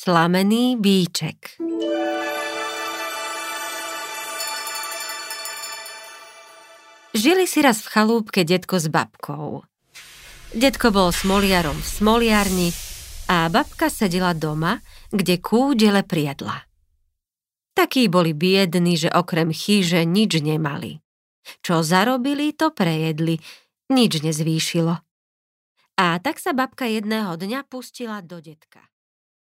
Slamený bíček. Žili si raz v chalúbke detko s babkou. Detko bol smoliarom v smoliarni a babka sedela doma, kde kúdele priedla. Takí boli biední, že okrem chýže nič nemali. Čo zarobili, to prejedli, nič nezvýšilo. A tak sa babka jedného dňa pustila do detka.